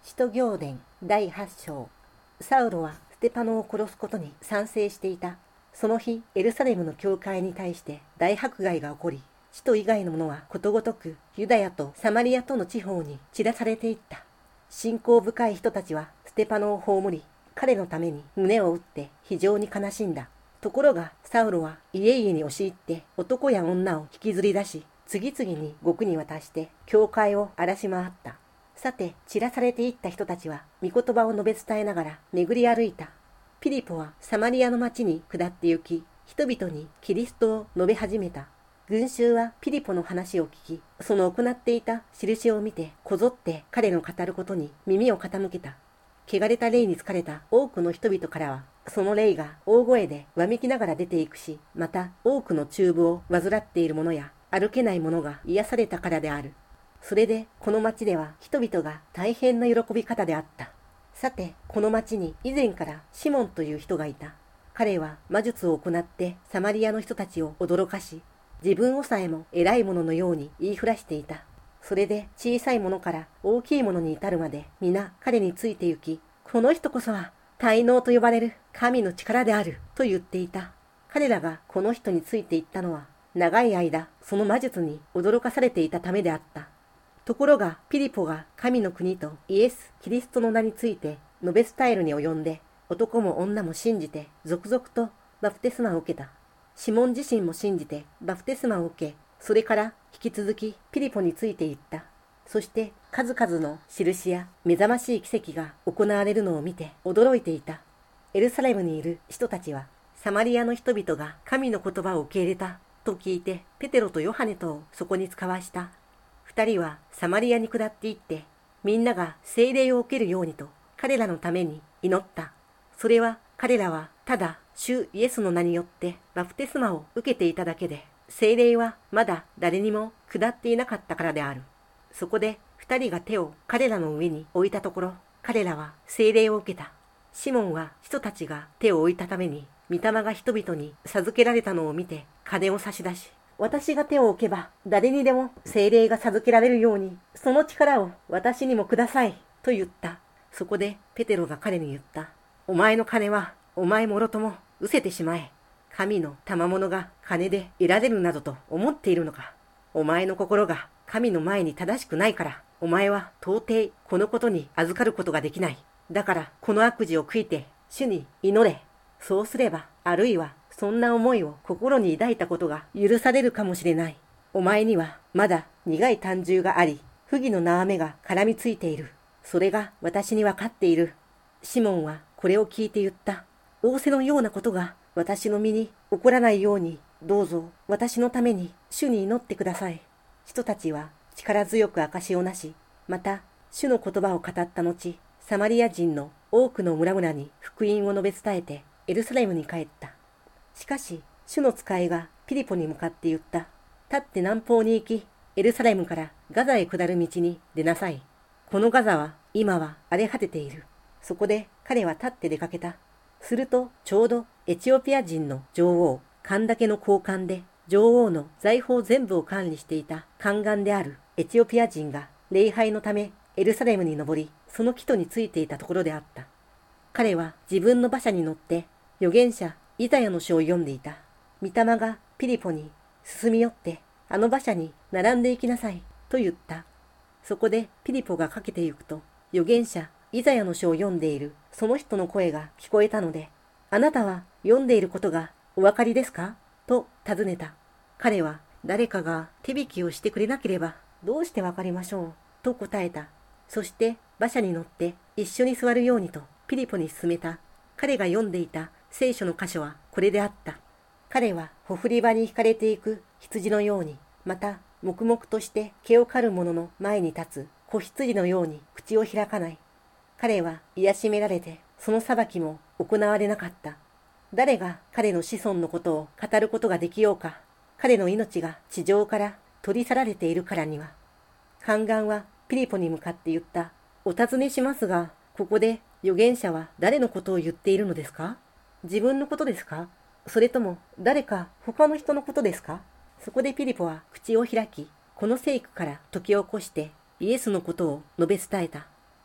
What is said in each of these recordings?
使徒行伝第8章。サウロはステパノを殺すことに賛成していた。その日、エルサレムの教会に対して大迫害が起こり、使徒以外の者はことごとくユダヤとサマリアとの地方に散らされていった。信仰深い人たちはステパノを葬り、彼のために胸を打って非常に悲しんだ。ところがサウロは家々に押し入って男や女を引きずり出し、次々に獄に渡して教会を荒らし回った。さて、散らされていった人たちは御言葉を述べ伝えながら巡り歩いた。ピリポはサマリアの町に下って行き、人々にキリストを述べ始めた。群衆はピリポの話を聞き、その行っていた印を見て、こぞって彼の語ることに耳を傾けた。汚れた霊に疲れた多くの人々からは、その霊が大声でわめきながら出ていくし、また多くの中部を患っている者や歩けない者が癒されたからである。それでこの町では人々が大変な喜び方であった。さて、この町に以前からシモンという人がいた。彼は魔術を行ってサマリアの人たちを驚かし、自分をさえも偉い者のように言いふらしていた。それで小さいものから大きいものに至るまで皆彼について行き、この人こそは大能と呼ばれる神の力であると言っていた。彼らがこの人について行ったのは、長い間その魔術に驚かされていたためであった。ところがピリポが神の国とイエス・キリストの名について述べ伝えるに及んで、男も女も信じて続々とバプテスマを受けた。シモン自身も信じてバプテスマを受け、それから引き続きピリポについていった。そして数々の印や目覚ましい奇跡が行われるのを見て驚いていた。エルサレムにいる人たちは、サマリアの人々が神の言葉を受け入れたと聞いて、ペテロとヨハネとをそこに使わした。二人はサマリアに下って行って、みんなが聖霊を受けるようにと彼らのために祈った。それは彼らはただ主イエスの名によってバプテスマを受けていただけで、聖霊はまだ誰にも下っていなかったからである。そこで二人が手を彼らの上に置いたところ、彼らは聖霊を受けた。シモンは人たちが手を置いたために、御霊が人々に授けられたのを見て金を差し出し、私が手を置けば誰にでも聖霊が授けられるように、その力を私にもくださいと言った。そこでペテロが彼に言った。お前の金はお前もろとも失せてしまえ。神の賜物が金で得られるなどと思っているのか。お前の心が神の前に正しくないから、お前は到底このことに預かることができない。だからこの悪事を悔いて主に祈れ。そうすれば、あるいはそんな思いを心に抱いたことが許されるかもしれない。お前にはまだ苦い胆汁があり、不義の縄目が絡みついている。それが私にわかっている。シモンはこれを聞いて言った。仰せのようなことが私の身に起こらないように、どうぞ私のために主に祈ってください。人たちは力強く証しをなし、また主の言葉を語った後、サマリア人の多くの村々に福音を述べ伝えてエルサレムに帰った。しかし、主の使いがピリポに向かって言った。立って南方に行き、エルサレムからガザへ下る道に出なさい。このガザは今は荒れ果てている。そこで彼は立って出かけた。するとちょうどエチオピア人の女王、カンダケの高官で、女王の財宝全部を管理していた宦官であるエチオピア人が礼拝のためエルサレムに登り、その帰途についていたところであった。彼は自分の馬車に乗って預言者イザヤの書を読んでいた。御霊がピリポに進み寄って、あの馬車に並んで行きなさいと言った。そこでピリポがかけて行くと、預言者イザヤの書を読んでいるその人の声が聞こえたので、あなたは読んでいることがお分かりですかと尋ねた。彼は誰かが手引きをしてくれなければどうしてわかりましょうと答えた。そして馬車に乗って一緒に座るようにとピリポに勧めた。彼が読んでいた聖書の箇所はこれであった。彼はほふり場に引かれていく羊のように、また黙々として毛を刈る者の前に立つ子羊のように口を開かない。彼は癒しめられて、その裁きも行われなかった。誰が彼の子孫のことを語ることができようか。彼の命が地上から取り去られているからには。宦官はピリポに向かって言った。お尋ねしますが、ここで預言者は誰のことを言っているのですか？自分のことですか？それとも誰か他の人のことですか？そこでピリポは口を開き、この聖句から解き起こしてイエスのことを述べ伝えた。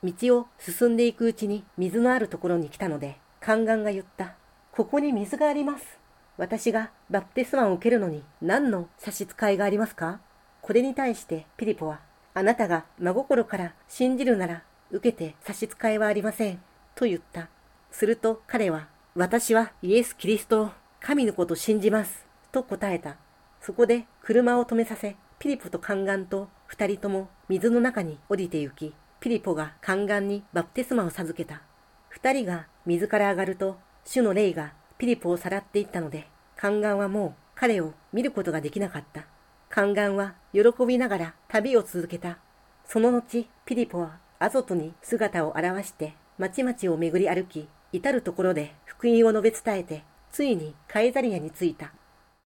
道を進んでいくうちに水のあるところに来たので、宦官が言った。ここに水があります。私がバプテスマを受けるのに何の差し支えがありますか？これに対してピリポは、あなたが真心から信じるなら受けて差し支えはありません、と言った。すると彼は、私はイエス・キリストを神の子と信じます、と答えた。そこで車を止めさせ、ピリポと宦官と二人とも水の中に降りて行き、ピリポが宦官にバプテスマを授けた。二人が水から上がると、主の霊がピリポをさらっていったので、宦官はもう彼を見ることができなかった。宦官は喜びながら旅を続けた。その後、ピリポはアゾトに姿を現して、町々を巡り歩き、至るところで福音を述べ伝えて、ついにカエザリアに着いた。